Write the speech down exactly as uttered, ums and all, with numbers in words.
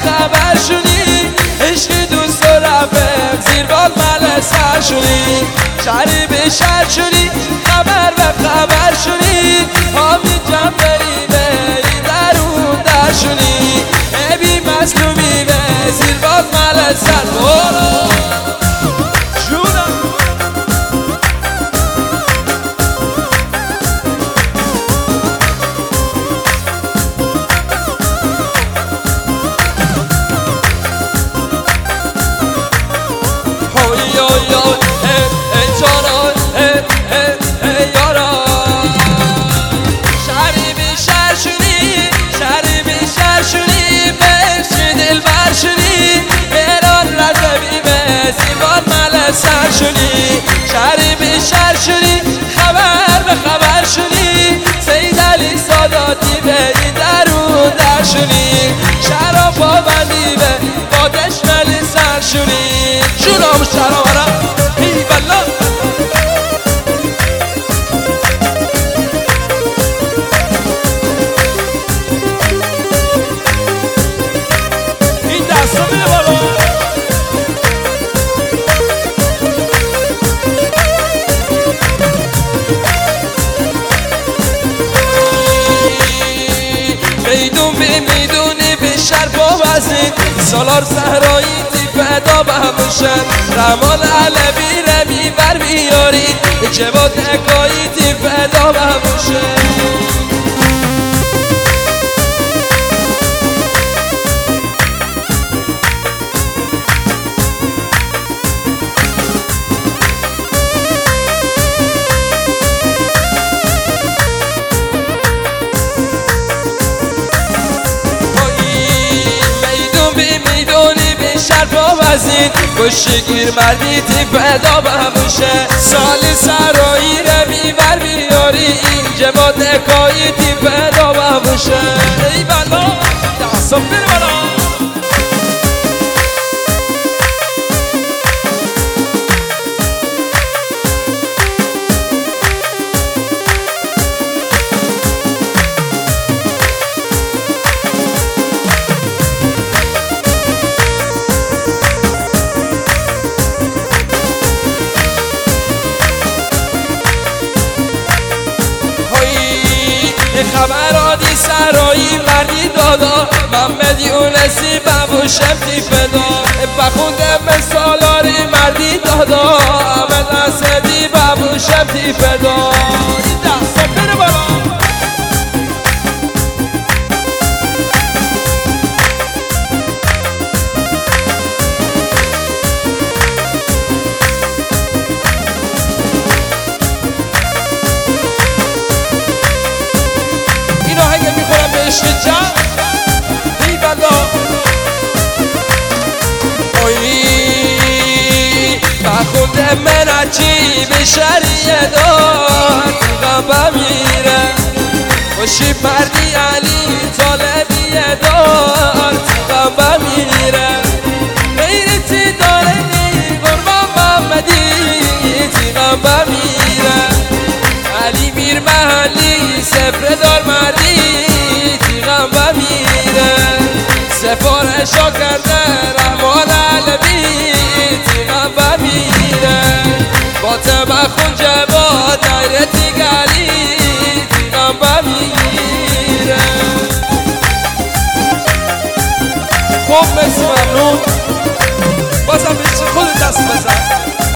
خبر شونی عشقی دوست و رفت زیر باد مل سر شونی شهری به شهر شونی خبر به خبر شونی آبی جم بری بری درون در شونی ابی مسلومی به زیر باد مل سر برو جونم سر شونی شهری به شهر شونی خبر به خبر شونی سید علی ساداتی به این درون در شونی شهرها پابندی به بادش ملی سر شونی جونم شهرها برم ای بلا این دستا میره بالا سالار صحرایی تی فدا به هموشن رمان علوی رمی بر بیاری جواد اکایی تی فدا به هموشن وزین کشگیر مردی تی فدا به هموشه سالی سرایی رمی بر بیاری این جواد اکایی تی فدا به هموشه ای بلا دستم بیر بلا خبرادی سرایی مردی دادا محمد یونسی بابوشم تی فدا بخوندم سالاری مردی دادا احمد اسدی بابوشم تی فدا این دستا بره بالا عشق جان ای بلا اوی بخونده من عجیب شریعه دار دیگم بمیره خوشی پردی علی طالبیه دار دیگم بمیره غیرتی داره نی قربان محمدی دیگم بمیره علی میر محلی سفر دار مردی تیغم بمیره سفارشا کرده رحمان علوی تیغم بمیره فاطمه خون جواد دایره تیگلی تیغم بمیره خوب مرسی ممنون بازم بشه خود دست بزن